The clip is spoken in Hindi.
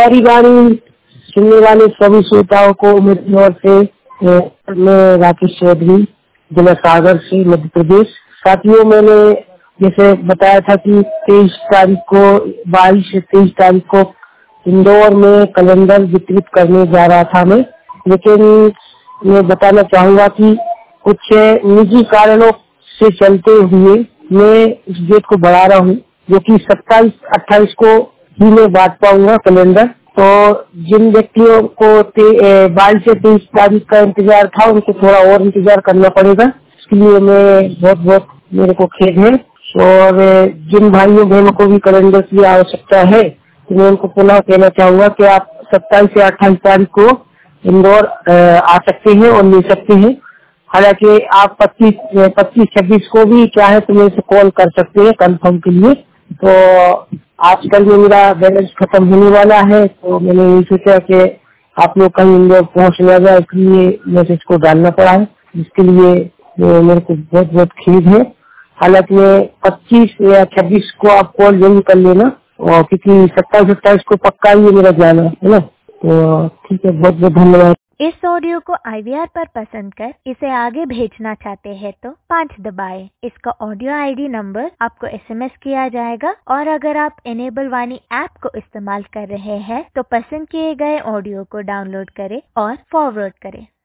सारी गाड़ी सुनने वाले सभी श्रोताओं को मेरी ओर से मैं राकेश चौधरी जिला सागर से मध्य प्रदेश। साथियों, मैंने जैसे बताया था कि 23 तारीख को 22 से 23 तारीख को इंदौर में कैलेंडर वितरित करने जा रहा था मैं, लेकिन मैं बताना चाहूंगा कि कुछ निजी कारणों से चलते हुए मैं इस डेट को बढ़ा रहा हूँ, जो कि 27-28 को ही मैं बांट पाऊंगा कैलेंडर। तो जिन व्यक्तियों को 22 से 23 तारीख का इंतजार था, उनको थोड़ा और इंतजार करना पड़ेगा। इसके लिए मैं बहुत मेरे को खेद है। और जिन भाइयों बहनों को भी कैलेंडर की आवश्यकता है, तो मैं उनको पुनः कहना चाहूंगा कि आप 27 से 28 तारीख को इंदौर आ सकते हैं और ले सकते हैं। हालांकि आप 25-26 को भी चाहे तो मेरे से कॉल कर सकते हैं कंफर्म के लिए। तो आजकल में मेरा बैलेंस खत्म होने वाला है, तो मैंने यही सोचा कि आप लोग कहीं इंदौर पहुंच ना जाए, इसलिए मैसेज को डालना पड़ा है, जिसके लिए मेरे को बहुत खेद है। हालांकि 25 या 26 को आप कॉल जरूर कर लेना, और क्योंकि 27-28 को पक्का ही मेरा जाना है ना। तो ठीक है, बहुत धन्यवाद। इस ऑडियो को IVR पर पसंद कर इसे आगे भेजना चाहते हैं तो 5 दबाएं। इसका ऑडियो ID नंबर आपको SMS किया जाएगा, और अगर आप इनेबल वाणी ऐप को इस्तेमाल कर रहे हैं तो पसंद किए गए ऑडियो को डाउनलोड करें और फॉरवर्ड करें।